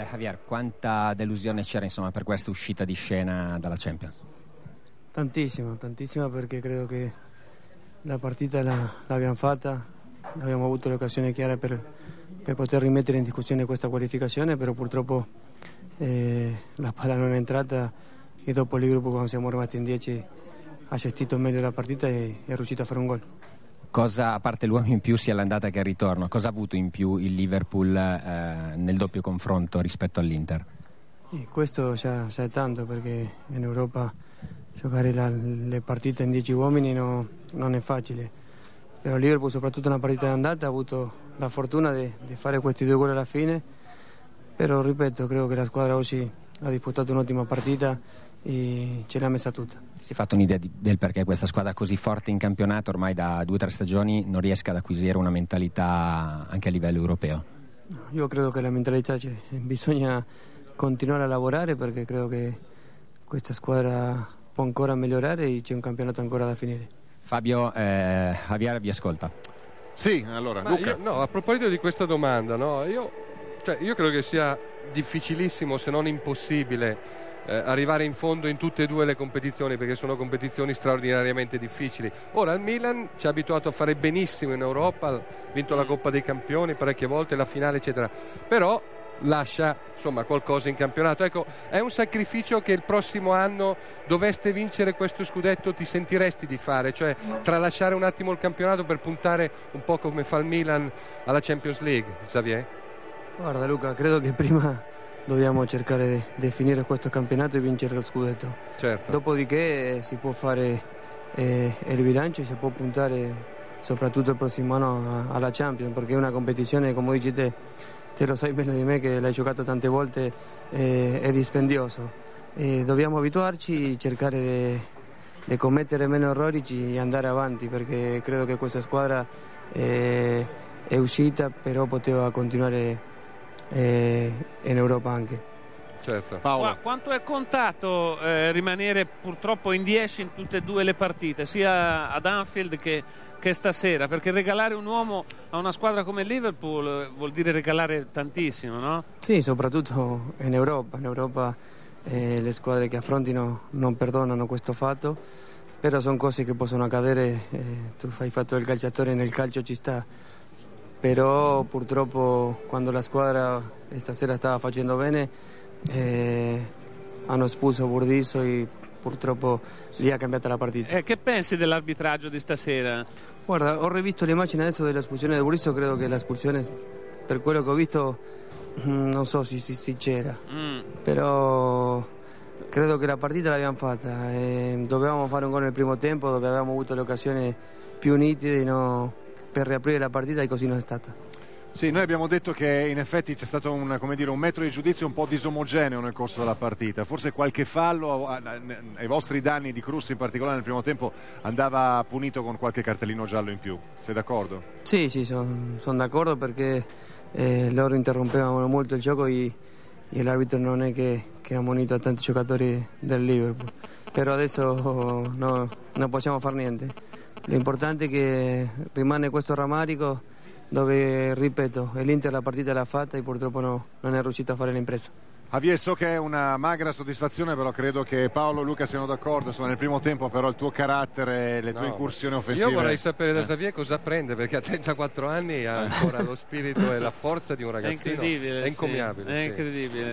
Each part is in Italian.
Javier, quanta delusione c'era insomma per questa uscita di scena dalla Champions? Tantissima perché credo che la partita l'abbiamo fatta, abbiamo avuto l'occasione chiara per poter rimettere in discussione questa qualificazione, però purtroppo la palla non è entrata e dopo il Liverpool, quando siamo rimasti in 10, ha gestito meglio la partita e è riuscito a fare un gol. Cosa, a parte l'uomo in più sia all'andata che al ritorno, cosa ha avuto in più il Liverpool nel doppio confronto rispetto all'Inter? E questo già è tanto, perché in Europa giocare le partite in 10 uomini non è facile, però il Liverpool, soprattutto nella partita d'andata, ha avuto la fortuna di fare questi 2 gol alla fine, però ripeto, credo che la squadra oggi ha disputato un'ottima partita e ce l'ha messa tutta. Si è fatto un'idea del perché questa squadra così forte in campionato ormai da 2 o 3 stagioni non riesca ad acquisire una mentalità anche a livello europeo? Io credo che la mentalità c'è, bisogna continuare a lavorare, perché credo che questa squadra può ancora migliorare e c'è un campionato ancora da finire. Fabio, Javier vi ascolta. Sì, allora Luca. A proposito di questa domanda, io credo che sia difficilissimo, se non impossibile, arrivare in fondo in tutte e 2 le competizioni, perché sono competizioni straordinariamente difficili. Ora il Milan ci ha abituato a fare benissimo in Europa, ha vinto la Coppa dei Campioni parecchie volte, la finale eccetera, però lascia insomma qualcosa in campionato. Ecco, è un sacrificio che il prossimo anno, doveste vincere questo scudetto, ti sentiresti di fare, cioè tralasciare un attimo il campionato per puntare un po' come fa il Milan alla Champions League, Xavier? Guarda Luca, credo che prima dobbiamo cercare di finire questo campionato e vincere lo scudetto. Certo. Dopodiché si può fare il bilancio e si può puntare soprattutto il prossimo anno alla Champions, perché è una competizione, come dici te lo sai meglio di me che l'hai giocato tante volte, è dispendioso. Dobbiamo abituarci, cercare di commettere meno errori e andare avanti, perché credo che questa squadra è uscita, però poteva continuare in Europa anche. Certo. Paolo. Quanto è contato rimanere purtroppo in 10 in tutte e 2 le partite, sia ad Anfield che stasera, perché regalare un uomo a una squadra come il Liverpool vuol dire regalare tantissimo, no? Sì, soprattutto in Europa. In Europa le squadre che affrontino non perdonano questo fatto, però sono cose che possono accadere. Tu hai fatto il calciatore, nel calcio ci sta, però purtroppo quando la squadra stasera stava facendo bene hanno espulso Burdisso e purtroppo lì ha cambiato la partita. Che pensi dell'arbitraggio di stasera? Guarda, ho rivisto l'immagine adesso dell'espulsione di Burdisso, credo che l'espulsione, per quello che ho visto, non so se c'era, però credo che la partita l'abbiamo fatta. Dovevamo fare un gol nel primo tempo, dove avevamo avuto le occasioni più nitide per riaprire la partita, e così non è stata. Sì, noi abbiamo detto che in effetti c'è stato un metro di giudizio un po' disomogeneo nel corso della partita, forse qualche fallo ai vostri danni, di Kroos in particolare nel primo tempo, andava punito con qualche cartellino giallo in più. Sei d'accordo? Sì, sono d'accordo, perché loro interrompevano molto il gioco e l'arbitro non è che ha munito a tanti giocatori del Liverpool, però adesso non possiamo fare niente. L'importante è che rimane questo rammarico, dove, ripeto, l'Inter la partita l'ha fatta e purtroppo non è riuscito a fare l'impresa. Javier, so che è una magra soddisfazione, però credo che Paolo e Luca siano d'accordo. Insomma, nel primo tempo però il tuo carattere, le tue incursioni offensive. Io vorrei sapere da Xavier cosa prende, perché a 34 anni ha ancora lo spirito e la forza di un ragazzino. È incredibile, è incommiabile. È incredibile.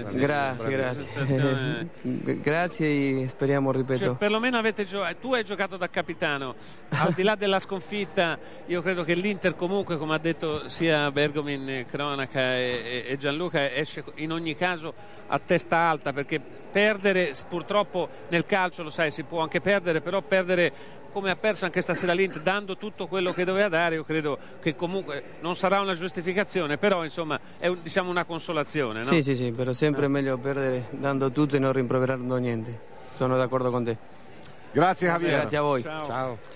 Grazie. Grazie e speriamo, ripeto. Cioè, perlomeno tu hai giocato da capitano. Al di là della sconfitta, io credo che l'Inter comunque, come ha detto sia Bergomin, Cronaca e Gianluca, esce in ogni caso a testa alta, perché perdere, purtroppo nel calcio lo sai, si può anche perdere, però perdere come ha perso anche stasera l'Inter, dando tutto quello che doveva dare, io credo che comunque non sarà una giustificazione, però insomma è diciamo una consolazione, no? Sì, però sempre è meglio perdere dando tutto e non rimproverando niente. Sono d'accordo con te. Grazie Javier. Grazie a voi. Ciao.